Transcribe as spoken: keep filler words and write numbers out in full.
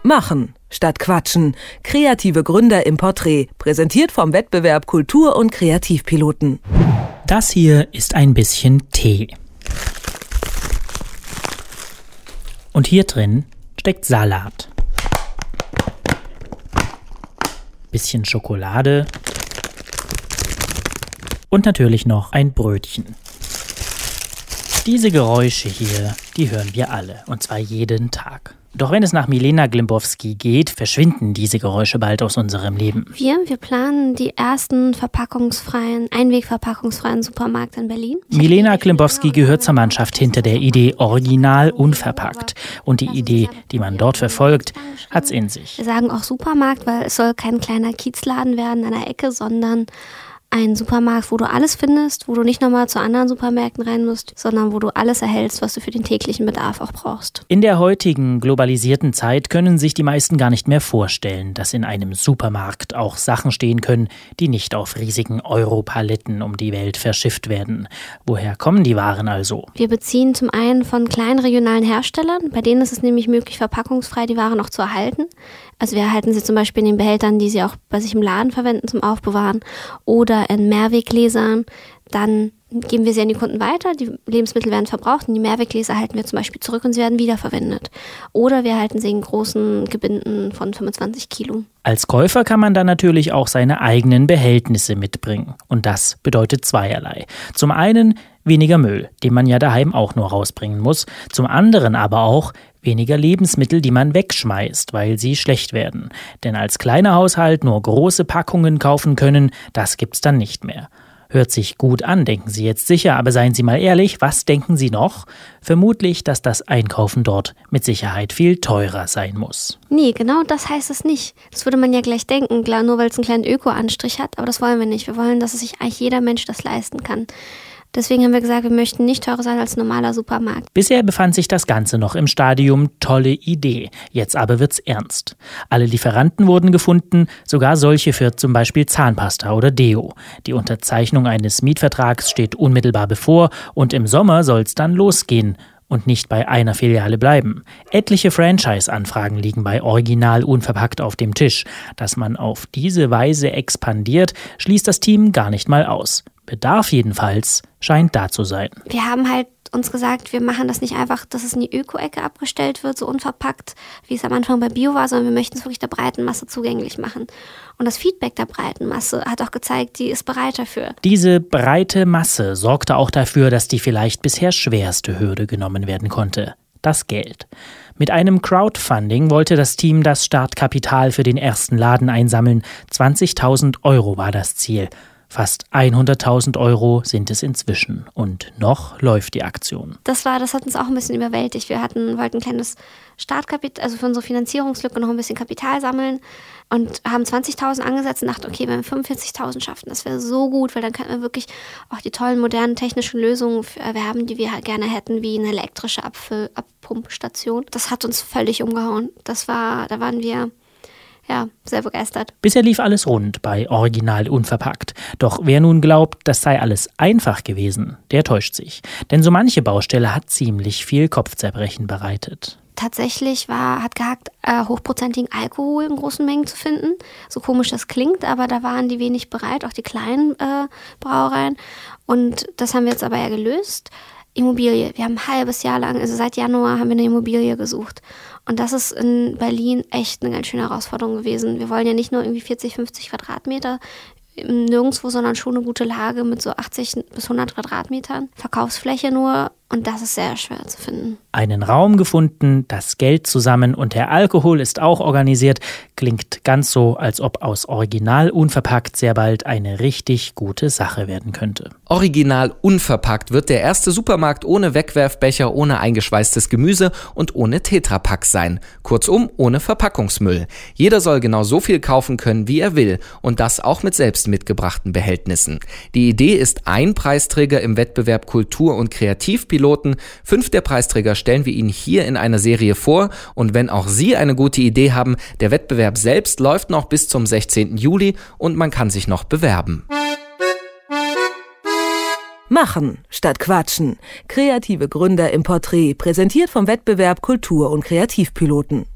Machen statt Quatschen. Kreative Gründer im Porträt. Präsentiert vom Wettbewerb Kultur- und Kreativpiloten. Das hier ist ein bisschen Tee. Und hier drin steckt Salat. Bisschen Schokolade. Und natürlich noch ein Brötchen. Diese Geräusche hier, die hören wir alle. Und zwar jeden Tag. Doch wenn es nach Milena Glimbowski geht, verschwinden diese Geräusche bald aus unserem Leben. Wir, wir planen die ersten verpackungsfreien, einwegverpackungsfreien Supermärkte in Berlin. Milena Glimbowski gehört zur Mannschaft hinter der Idee Original unverpackt. Und die Idee, die man dort verfolgt, hat's in sich. Wir sagen auch Supermarkt, weil es soll kein kleiner Kiezladen werden an der Ecke, sondern ein Supermarkt, wo du alles findest, wo du nicht nochmal zu anderen Supermärkten rein musst, sondern wo du alles erhältst, was du für den täglichen Bedarf auch brauchst. In der heutigen globalisierten Zeit können sich die meisten gar nicht mehr vorstellen, dass in einem Supermarkt auch Sachen stehen können, die nicht auf riesigen Europaletten um die Welt verschifft werden. Woher kommen die Waren also? Wir beziehen zum einen von kleinen regionalen Herstellern, bei denen ist es nämlich möglich, verpackungsfrei die Waren auch zu erhalten. Also wir erhalten sie zum Beispiel in den Behältern, die sie auch bei sich im Laden verwenden zum Aufbewahren oder in Mehrweggläsern. Dann geben wir sie an die Kunden weiter, die Lebensmittel werden verbraucht und die Mehrweggläser halten wir zum Beispiel zurück und sie werden wiederverwendet. Oder wir halten sie in großen Gebinden von fünfundzwanzig Kilo. Als Käufer kann man dann natürlich auch seine eigenen Behältnisse mitbringen. Und das bedeutet zweierlei. Zum einen weniger Müll, den man ja daheim auch nur rausbringen muss. Zum anderen aber auch weniger Lebensmittel, die man wegschmeißt, weil sie schlecht werden. Denn als kleiner Haushalt nur große Packungen kaufen können, das gibt's dann nicht mehr. Hört sich gut an, denken Sie jetzt sicher, aber seien Sie mal ehrlich, was denken Sie noch? Vermutlich, dass das Einkaufen dort mit Sicherheit viel teurer sein muss. Nee, genau das heißt es nicht. Das würde man ja gleich denken, klar, nur weil es einen kleinen Öko-Anstrich hat, aber das wollen wir nicht. Wir wollen, dass es sich eigentlich jeder Mensch das leisten kann. Deswegen haben wir gesagt, wir möchten nicht teurer sein als ein normaler Supermarkt. Bisher befand sich das Ganze noch im Stadium tolle Idee. Jetzt aber wird's ernst. Alle Lieferanten wurden gefunden, sogar solche für zum Beispiel Zahnpasta oder Deo. Die Unterzeichnung eines Mietvertrags steht unmittelbar bevor und im Sommer soll's dann losgehen. Und nicht bei einer Filiale bleiben. Etliche Franchise-Anfragen liegen bei Original unverpackt auf dem Tisch. Dass man auf diese Weise expandiert, schließt das Team gar nicht mal aus. Bedarf jedenfalls scheint da zu sein. Wir haben halt uns gesagt, wir machen das nicht einfach, dass es in die Öko-Ecke abgestellt wird, so unverpackt, wie es am Anfang bei Bio war, sondern wir möchten es wirklich der breiten Masse zugänglich machen. Und das Feedback der breiten Masse hat auch gezeigt, die ist bereit dafür. Diese breite Masse sorgte auch dafür, dass die vielleicht bisher schwerste Hürde genommen werden konnte. Das Geld. Mit einem Crowdfunding wollte das Team das Startkapital für den ersten Laden einsammeln. zwanzigtausend Euro war das Ziel. Fast hunderttausend Euro sind es inzwischen. Und noch läuft die Aktion. Das war, das hat uns auch ein bisschen überwältigt. Wir hatten, wollten ein kleines Startkapital, also für unsere Finanzierungslücke noch ein bisschen Kapital sammeln und haben zwanzigtausend angesetzt und dachten, okay, wenn wir fünfundvierzigtausend schaffen, das wäre so gut, weil dann könnten wir wirklich auch die tollen, modernen technischen Lösungen erwerben, die wir halt gerne hätten, wie eine elektrische Abfüll- Abpumpstation. Das hat uns völlig umgehauen. Das war, da waren wir Ja, sehr begeistert. Bisher lief alles rund bei Original unverpackt. Doch wer nun glaubt, das sei alles einfach gewesen, der täuscht sich. Denn so manche Baustelle hat ziemlich viel Kopfzerbrechen bereitet. Tatsächlich war, hat gehackt, äh, hochprozentigen Alkohol in großen Mengen zu finden. So komisch das klingt, aber da waren die wenig bereit, auch die kleinen äh, Brauereien. Und das haben wir jetzt aber ja gelöst. Immobilie. Wir haben ein halbes Jahr lang, also seit Januar haben wir eine Immobilie gesucht. Und das ist in Berlin echt eine ganz schöne Herausforderung gewesen. Wir wollen ja nicht nur irgendwie vierzig, fünfzig Quadratmeter nirgendwo, sondern schon eine gute Lage mit so achtzig bis hundert Quadratmetern. Verkaufsfläche nur und das ist sehr schwer zu finden. Einen Raum gefunden, das Geld zusammen und der Alkohol ist auch organisiert. Klingt ganz so, als ob aus Original unverpackt sehr bald eine richtig gute Sache werden könnte. Original unverpackt wird der erste Supermarkt ohne Wegwerfbecher, ohne eingeschweißtes Gemüse und ohne Tetrapack sein. Kurzum, ohne Verpackungsmüll. Jeder soll genau so viel kaufen können, wie er will und das auch mit selbst mitgebrachten Behältnissen. Die Idee ist ein Preisträger im Wettbewerb Kultur- und Kreativpiloten. Fünf der Preisträger stellen wir Ihnen hier in einer Serie vor und wenn auch Sie eine gute Idee haben, der Wettbewerb selbst läuft noch bis zum sechzehnten Juli und man kann sich noch bewerben. Machen statt Quatschen. Kreative Gründer im Porträt, präsentiert vom Wettbewerb Kultur- und Kreativpiloten.